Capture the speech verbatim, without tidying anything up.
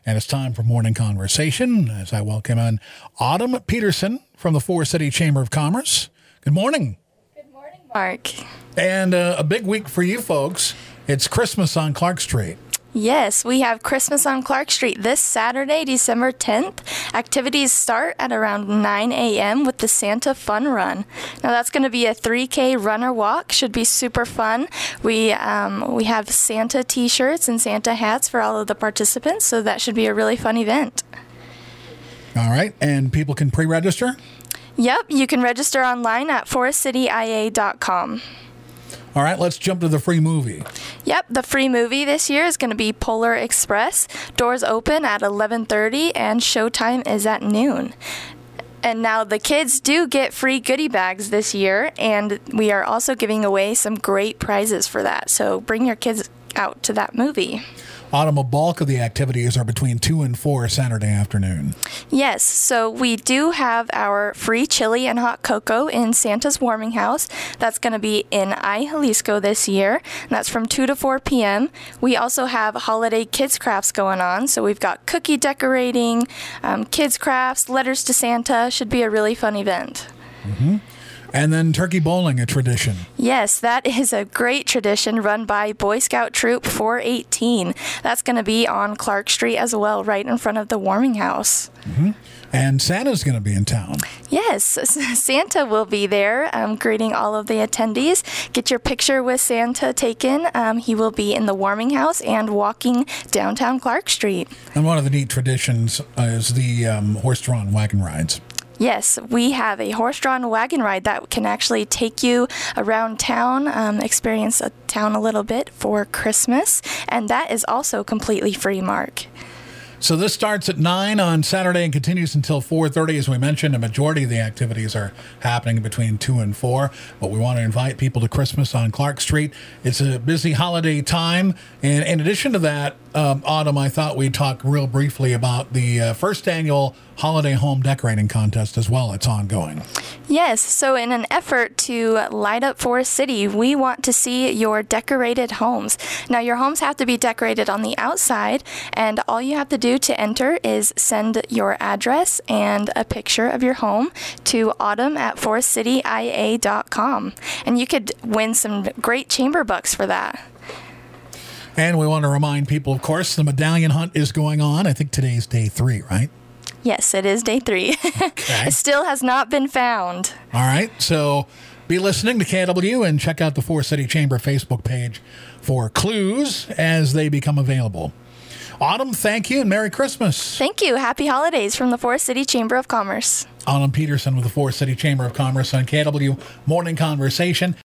And it's time for Morning Conversation as I welcome in Autumn Peterson from the Forest City Chamber of Commerce. Good morning. Good morning, Mark. And uh, a big week for you folks. It's Christmas on Clark Street. Yes, we have Christmas on Clark Street this Saturday, December tenth. Activities start at around nine a.m. with the Santa Fun Run. Now that's going to be a three K runner walk. Should be super fun. We um, we have Santa t-shirts and Santa hats for all of the participants, so that should be a really fun event. All right, and people can pre-register? Yep, you can register online at forest city I A dot com. All right, let's jump to the free movie. Yep, the free movie this year is going to be Polar Express. Doors open at eleven thirty and showtime is at noon. And now the kids do get free goodie bags this year, and we are also giving away some great prizes for that. So bring your kids out to that movie. Autumn, a bulk of the activities are between two and four Saturday afternoon. Yes, so we do have our free chili and hot cocoa in Santa's Warming House. That's going to be in I Jalisco this year, and that's from two to four p.m. We also have holiday kids crafts going on, so we've got cookie decorating, um, kids crafts, letters to Santa. Should be a really fun event. Mm-hmm. And then turkey bowling, a tradition. Yes, that is a great tradition run by Boy Scout Troop four eighteen. That's going to be on Clark Street as well, right in front of the Warming House. Mm-hmm. And Santa's going to be in town. Yes, Santa will be there um, greeting all of the attendees. Get your picture with Santa taken. Um, he will be in the Warming House and walking downtown Clark Street. And one of the neat traditions is the um, horse-drawn wagon rides. Yes, we have a horse-drawn wagon ride that can actually take you around town, um, experience a town a little bit for Christmas, and that is also completely free, Mark. So this starts at nine on Saturday and continues until four thirty. As we mentioned, a majority of the activities are happening between two and four, but we want to invite people to Christmas on Clark Street. It's a busy holiday time, and in addition to that, um, Autumn, I thought we'd talk real briefly about the uh, first annual Holiday Home Decorating Contest as well. It's ongoing. Yes, so in an effort to light up Forest City, we want to see your decorated homes. Now, your homes have to be decorated on the outside, and all you have to do to enter is send your address and a picture of your home to autumn at forest city I A dot com. And you could win some great chamber bucks for that. And we want to remind people, of course, the medallion hunt is going on. I think today's day three, right? Yes, it is day three. Okay. It still has not been found. All right. So be listening to K W and check out the Forest City Chamber Facebook page for clues as they become available. Autumn, thank you and Merry Christmas. Thank you. Happy holidays from the Forest City Chamber of Commerce. Autumn Peterson with the Forest City Chamber of Commerce on K W Morning Conversation.